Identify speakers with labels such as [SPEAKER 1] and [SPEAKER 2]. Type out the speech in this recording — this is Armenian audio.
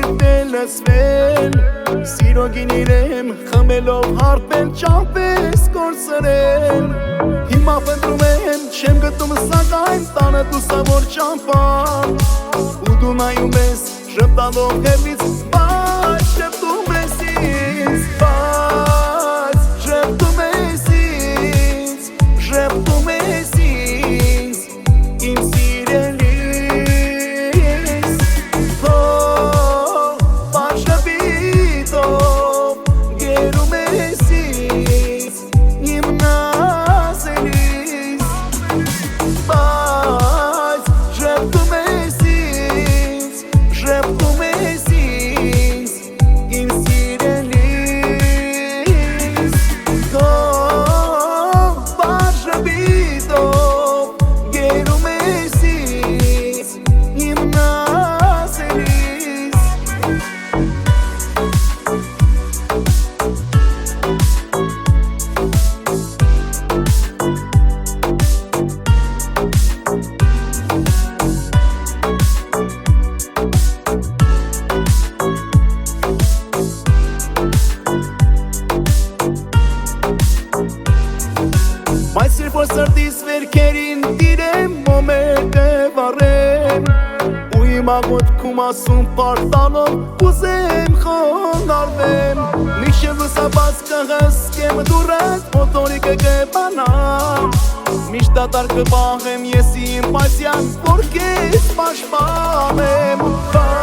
[SPEAKER 1] եկնել ասվել Սիրո գինիրեմ խմելով հարպել ճամպես կորսրել Հիմա պնդրում եմ չեմ գտում սակայն տանը դուսավոր ճամպան Ու դու նայում ես ժպտալով հերվից բայց ժպտում ես ինձ Բայց ժպտում ես ինձ Ժպտում ես ինձ Իմ սիրելիս Բայց երբ որ սրտիս վերքերին դիրեմ մոմետ է վարեմ Ու իմ աղոտքում ասում պարտանով ուզեմ խոնարվեմ Միշև լուսաբաց կհսկեմ դուրս մոտորիկը կբանամ Միշտ դատար կպահեմ ես իմ պասյան որ կեզ պաշտպանեմ